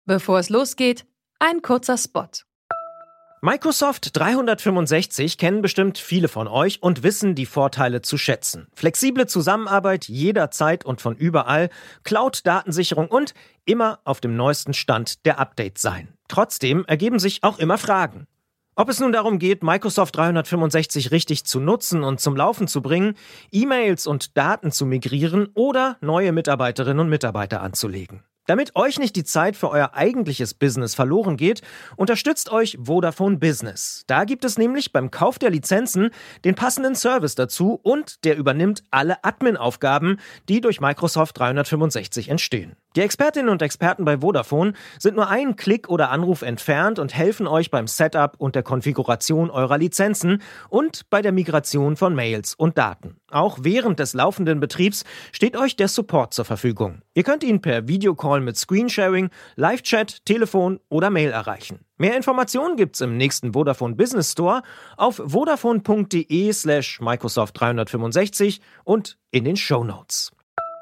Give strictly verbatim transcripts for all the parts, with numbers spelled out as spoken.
Bevor es losgeht, ein kurzer Spot. Microsoft dreihundertfünfundsechzig kennen bestimmt viele von euch und wissen die Vorteile zu schätzen. Flexible Zusammenarbeit jederzeit und von überall, Cloud-Datensicherung und immer auf dem neuesten Stand der Updates sein. Trotzdem ergeben sich auch immer Fragen. Ob es nun darum geht, Microsoft dreihundertfünfundsechzig richtig zu nutzen und zum Laufen zu bringen, E-Mails und Daten zu migrieren oder neue Mitarbeiterinnen und Mitarbeiter anzulegen. Damit euch nicht die Zeit für euer eigentliches Business verloren geht, unterstützt euch Vodafone Business. Da gibt es nämlich beim Kauf der Lizenzen den passenden Service dazu und der übernimmt alle Admin-Aufgaben, die durch Microsoft dreihundertfünfundsechzig entstehen. Die Expertinnen und Experten bei Vodafone sind nur einen Klick oder Anruf entfernt und helfen euch beim Setup und der Konfiguration eurer Lizenzen und bei der Migration von Mails und Daten. Auch während des laufenden Betriebs steht euch der Support zur Verfügung. Ihr könnt ihn per Videocall mit Screensharing, Live-Chat, Telefon oder Mail erreichen. Mehr Informationen gibt's im nächsten Vodafone Business Store auf vodafone.de slash Microsoft dreihundertfünfundsechzig und in den Shownotes.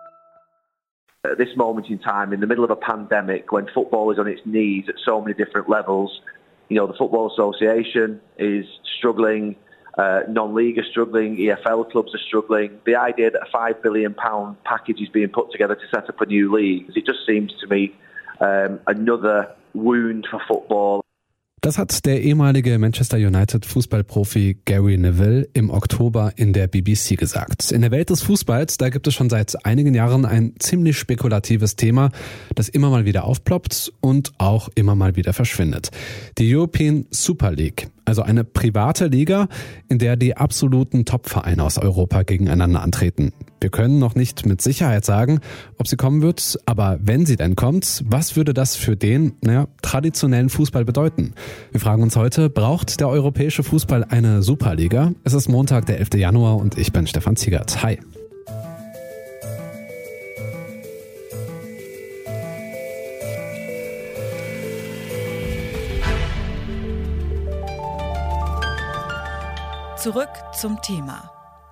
At this moment in time, in the middle of a pandemic, when football is on its knees at so many different levels, you know, the Football Association is struggling, uh, non-league are struggling, E F L clubs are struggling. The idea that a five billion pounds package is being put together to set up a new league, it just seems to me um, another wound for football. Das hat der ehemalige Manchester United Fußballprofi Gary Neville im Oktober in der B B C gesagt. In der Welt des Fußballs, da gibt es schon seit einigen Jahren ein ziemlich spekulatives Thema, das immer mal wieder aufploppt und auch immer mal wieder verschwindet. Die European Super League, also eine private Liga, in der die absoluten Top-Vereine aus Europa gegeneinander antreten. Wir können noch nicht mit Sicherheit sagen, ob sie kommen wird, aber wenn sie denn kommt, was würde das für den, naja, traditionellen Fußball bedeuten? Wir fragen uns heute, braucht der europäische Fußball eine Superliga? Es ist Montag, der elfter Januar und ich bin Stefan Ziegert. Hi. Zurück zum Thema.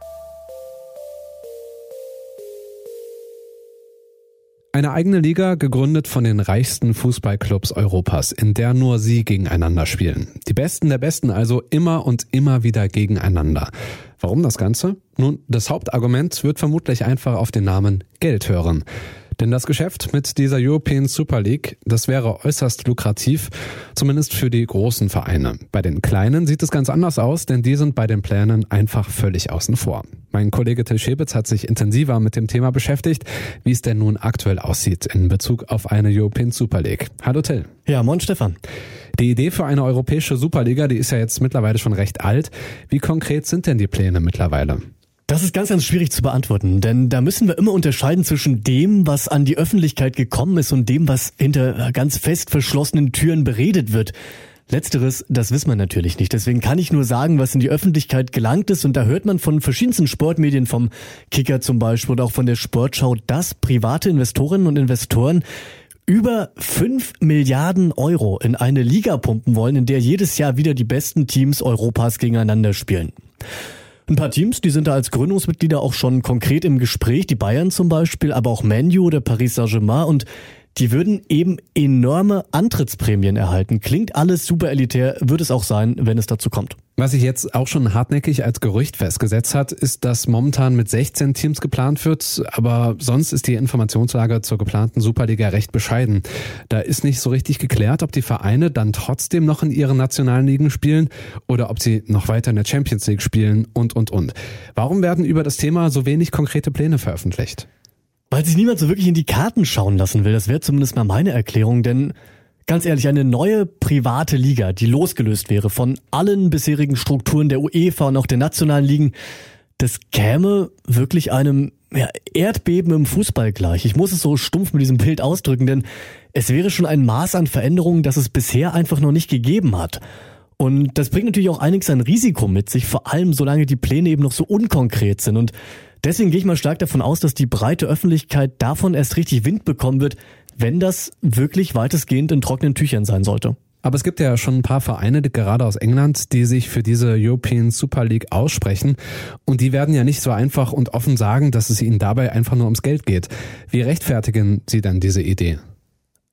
Eine eigene Liga, gegründet von den reichsten Fußballclubs Europas, in der nur sie gegeneinander spielen. Die Besten der Besten also immer und immer wieder gegeneinander. Warum das Ganze? Nun, das Hauptargument wird vermutlich einfach auf den Namen Geld hören. Denn das Geschäft mit dieser European Super League, das wäre äußerst lukrativ, zumindest für die großen Vereine. Bei den kleinen sieht es ganz anders aus, denn die sind bei den Plänen einfach völlig außen vor. Mein Kollege Till Schäbitz hat sich intensiver mit dem Thema beschäftigt, wie es denn nun aktuell aussieht in Bezug auf eine European Super League. Hallo Till. Ja, moin Stefan. Die Idee für eine europäische Superliga, die ist ja jetzt mittlerweile schon recht alt. Wie konkret sind denn die Pläne mittlerweile? Das ist ganz, ganz schwierig zu beantworten, denn da müssen wir immer unterscheiden zwischen dem, was an die Öffentlichkeit gekommen ist und dem, was hinter ganz fest verschlossenen Türen beredet wird. Letzteres, das wissen wir natürlich nicht. Deswegen kann ich nur sagen, was in die Öffentlichkeit gelangt ist. Und da hört man von verschiedensten Sportmedien, vom Kicker zum Beispiel oder auch von der Sportschau, dass private Investorinnen und Investoren über fünf Milliarden Euro in eine Liga pumpen wollen, in der jedes Jahr wieder die besten Teams Europas gegeneinander spielen. Ein paar Teams, die sind da als Gründungsmitglieder auch schon konkret im Gespräch, die Bayern zum Beispiel, aber auch Man U oder Paris Saint-Germain, und die würden eben enorme Antrittsprämien erhalten. Klingt alles super elitär, wird es auch sein, wenn es dazu kommt. Was sich jetzt auch schon hartnäckig als Gerücht festgesetzt hat, ist, dass momentan mit sechzehn Teams geplant wird, aber sonst ist die Informationslage zur geplanten Superliga recht bescheiden. Da ist nicht so richtig geklärt, ob die Vereine dann trotzdem noch in ihren nationalen Ligen spielen oder ob sie noch weiter in der Champions League spielen und, und, und. Warum werden über das Thema so wenig konkrete Pläne veröffentlicht? Weil sich niemand so wirklich in die Karten schauen lassen will, das wäre zumindest mal meine Erklärung, denn ganz ehrlich, eine neue private Liga, die losgelöst wäre von allen bisherigen Strukturen der UEFA und auch der nationalen Ligen, das käme wirklich einem ja, Erdbeben im Fußball gleich. Ich muss es so stumpf mit diesem Bild ausdrücken, denn es wäre schon ein Maß an Veränderungen, das es bisher einfach noch nicht gegeben hat. Und das bringt natürlich auch einiges an Risiko mit sich, vor allem solange die Pläne eben noch so unkonkret sind. Und deswegen gehe ich mal stark davon aus, dass die breite Öffentlichkeit davon erst richtig Wind bekommen wird, wenn das wirklich weitestgehend in trockenen Tüchern sein sollte. Aber es gibt ja schon ein paar Vereine, gerade aus England, die sich für diese European Super League aussprechen. Und die werden ja nicht so einfach und offen sagen, dass es ihnen dabei einfach nur ums Geld geht. Wie rechtfertigen Sie denn diese Idee?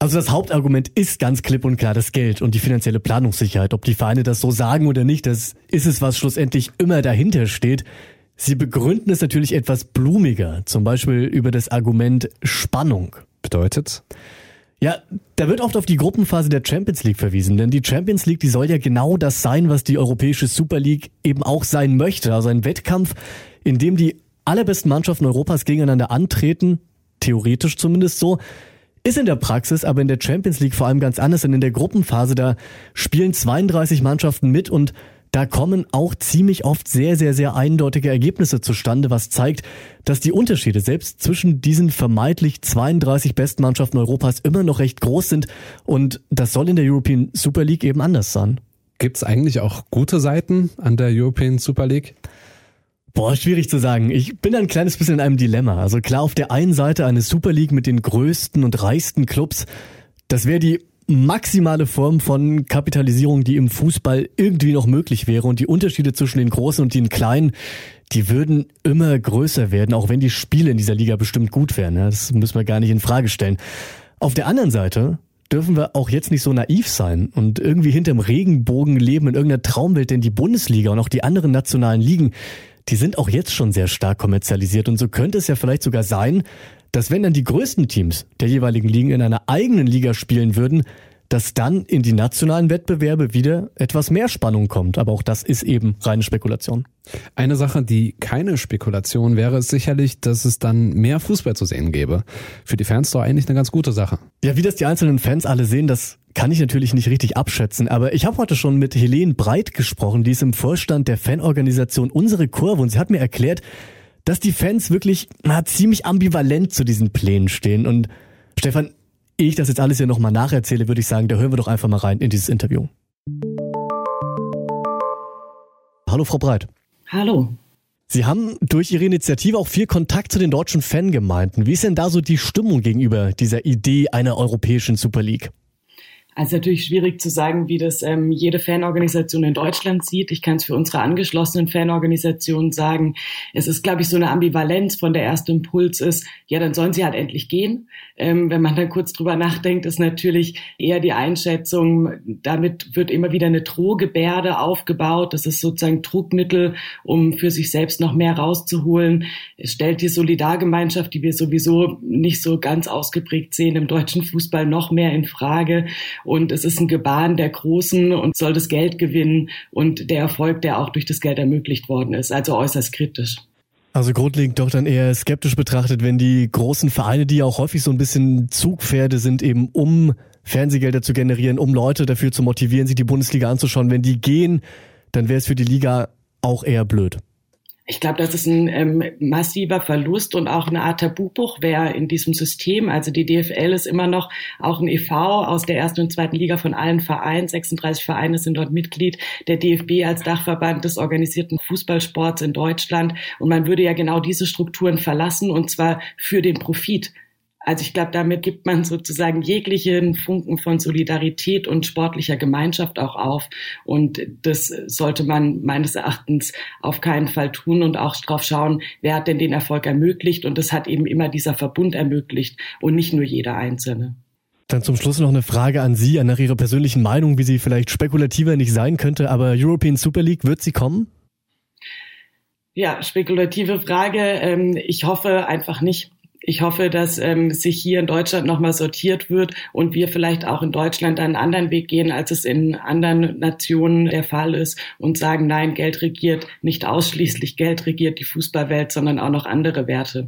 Also das Hauptargument ist ganz klipp und klar das Geld und die finanzielle Planungssicherheit. Ob die Vereine das so sagen oder nicht, das ist es, was schlussendlich immer dahinter steht. Sie begründen es natürlich etwas blumiger, zum Beispiel über das Argument Spannung. Bedeutet? Ja, da wird oft auf die Gruppenphase der Champions League verwiesen, denn die Champions League, die soll ja genau das sein, was die europäische Super League eben auch sein möchte. Also ein Wettkampf, in dem die allerbesten Mannschaften Europas gegeneinander antreten, theoretisch zumindest so. Ist in der Praxis aber in der Champions League vor allem ganz anders, denn in der Gruppenphase, da spielen zweiunddreißig Mannschaften mit und da kommen auch ziemlich oft sehr, sehr, sehr eindeutige Ergebnisse zustande, was zeigt, dass die Unterschiede selbst zwischen diesen vermeintlich zweiunddreißig besten Mannschaften Europas immer noch recht groß sind und das soll in der European Super League eben anders sein. Gibt es eigentlich auch gute Seiten an der European Super League? Boah, schwierig zu sagen. Ich bin ein kleines bisschen in einem Dilemma. Also klar, auf der einen Seite eine Super League mit den größten und reichsten Clubs. Das wäre die maximale Form von Kapitalisierung, die im Fußball irgendwie noch möglich wäre. Und die Unterschiede zwischen den Großen und den Kleinen, die würden immer größer werden, auch wenn die Spiele in dieser Liga bestimmt gut wären. Das müssen wir gar nicht in Frage stellen. Auf der anderen Seite dürfen wir auch jetzt nicht so naiv sein und irgendwie hinterm Regenbogen leben in irgendeiner Traumwelt, denn die Bundesliga und auch die anderen nationalen Ligen, die sind auch jetzt schon sehr stark kommerzialisiert und so könnte es ja vielleicht sogar sein, dass wenn dann die größten Teams der jeweiligen Ligen in einer eigenen Liga spielen würden, dass dann in die nationalen Wettbewerbe wieder etwas mehr Spannung kommt. Aber auch das ist eben reine Spekulation. Eine Sache, die keine Spekulation wäre, ist sicherlich, dass es dann mehr Fußball zu sehen gäbe. Für die Fans doch eigentlich eine ganz gute Sache. Ja, wie das die einzelnen Fans alle sehen, das kann ich natürlich nicht richtig abschätzen. Aber ich habe heute schon mit Helene Breit gesprochen, die ist im Vorstand der Fanorganisation Unsere Kurve. Und sie hat mir erklärt, dass die Fans wirklich na, ziemlich ambivalent zu diesen Plänen stehen. Und Stefan, ehe ich das jetzt alles hier nochmal nacherzähle, würde ich sagen, da hören wir doch einfach mal rein in dieses Interview. Hallo Frau Breit. Hallo. Sie haben durch Ihre Initiative auch viel Kontakt zu den deutschen Fangemeinden. Wie ist denn da so die Stimmung gegenüber dieser Idee einer europäischen Super League? Also natürlich schwierig zu sagen, wie das ähm, jede Fanorganisation in Deutschland sieht. Ich kann es für unsere angeschlossenen Fanorganisationen sagen. Es ist, glaube ich, so eine Ambivalenz, von der erste Impuls ist, ja, dann sollen sie halt endlich gehen. Ähm, wenn man dann kurz drüber nachdenkt, ist natürlich eher die Einschätzung, damit wird immer wieder eine Drohgebärde aufgebaut. Das ist sozusagen Druckmittel, um für sich selbst noch mehr rauszuholen. Es stellt die Solidargemeinschaft, die wir sowieso nicht so ganz ausgeprägt sehen im deutschen Fußball, noch mehr in Frage. Und es ist ein Gebaren der Großen und soll das Geld gewinnen und der Erfolg, der auch durch das Geld ermöglicht worden ist. Also äußerst kritisch. Also grundlegend doch dann eher skeptisch betrachtet, wenn die großen Vereine, die ja auch häufig so ein bisschen Zugpferde sind, eben um Fernsehgelder zu generieren, um Leute dafür zu motivieren, sich die Bundesliga anzuschauen, wenn die gehen, dann wäre es für die Liga auch eher blöd. Ich glaube, das ist ein ähm, massiver Verlust und auch eine Art Tabubruch wäre in diesem System. Also die D F L ist immer noch auch ein E V aus der ersten und zweiten Liga von allen Vereinen. sechsunddreißig Vereine sind dort Mitglied. Der D F B als Dachverband des organisierten Fußballsports in Deutschland. Und man würde ja genau diese Strukturen verlassen und zwar für den Profit. Also ich glaube, damit gibt man sozusagen jeglichen Funken von Solidarität und sportlicher Gemeinschaft auch auf. Und das sollte man meines Erachtens auf keinen Fall tun und auch drauf schauen, wer hat denn den Erfolg ermöglicht. Und das hat eben immer dieser Verbund ermöglicht und nicht nur jeder Einzelne. Dann zum Schluss noch eine Frage an Sie, nach Ihrer persönlichen Meinung, wie sie vielleicht spekulativer nicht sein könnte. Aber European Super League, wird sie kommen? Ja, spekulative Frage. Ich hoffe einfach nicht. Ich hoffe, dass ähm, sich hier in Deutschland nochmal sortiert wird und wir vielleicht auch in Deutschland einen anderen Weg gehen, als es in anderen Nationen der Fall ist und sagen, nein, Geld regiert nicht ausschließlich, Geld regiert die Fußballwelt, sondern auch noch andere Werte.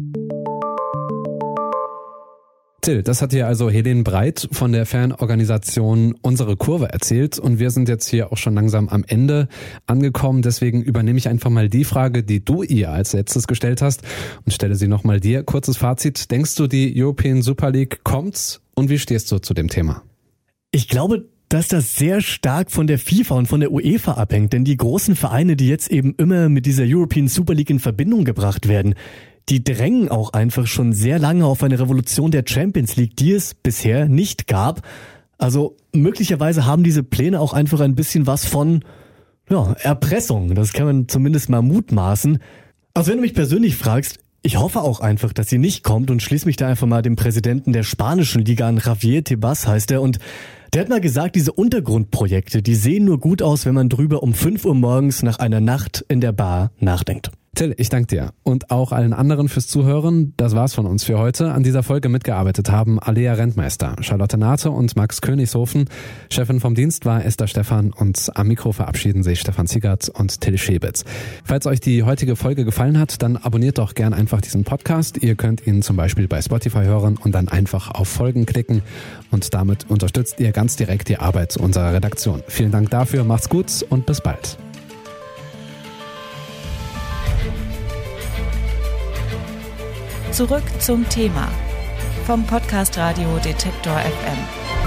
Till, das hat dir also Helene Breit von der Fanorganisation Unsere Kurve erzählt und wir sind jetzt hier auch schon langsam am Ende angekommen. Deswegen übernehme ich einfach mal die Frage, die du ihr als letztes gestellt hast und stelle sie nochmal dir. Kurzes Fazit, denkst du, die European Super League kommt und wie stehst du zu dem Thema? Ich glaube, dass das sehr stark von der FIFA und von der UEFA abhängt, denn die großen Vereine, die jetzt eben immer mit dieser European Super League in Verbindung gebracht werden, die drängen auch einfach schon sehr lange auf eine Revolution der Champions League, die es bisher nicht gab. Also möglicherweise haben diese Pläne auch einfach ein bisschen was von ja, Erpressung. Das kann man zumindest mal mutmaßen. Also wenn du mich persönlich fragst, Ich hoffe auch einfach, dass sie nicht kommt und schließe mich da einfach mal dem Präsidenten der spanischen Liga an. Javier Tebas heißt er, und der hat mal gesagt, diese Untergrundprojekte, die sehen nur gut aus, wenn man drüber um fünf Uhr morgens nach einer Nacht in der Bar nachdenkt. Till, ich danke dir und auch allen anderen fürs Zuhören. Das war's von uns für heute. An dieser Folge mitgearbeitet haben Alea Rentmeister, Charlotte Nate und Max Königshofen. Chefin vom Dienst war Esther Stephan und am Mikro verabschieden sich Stefan Ziegert und Till Schäbitz. Falls euch die heutige Folge gefallen hat, dann abonniert doch gern einfach diesen Podcast. Ihr könnt ihn zum Beispiel bei Spotify hören und dann einfach auf Folgen klicken und damit unterstützt ihr ganz direkt die Arbeit unserer Redaktion. Vielen Dank dafür, macht's gut und bis bald. Zurück zum Thema vom Podcast Radio Detektor F M.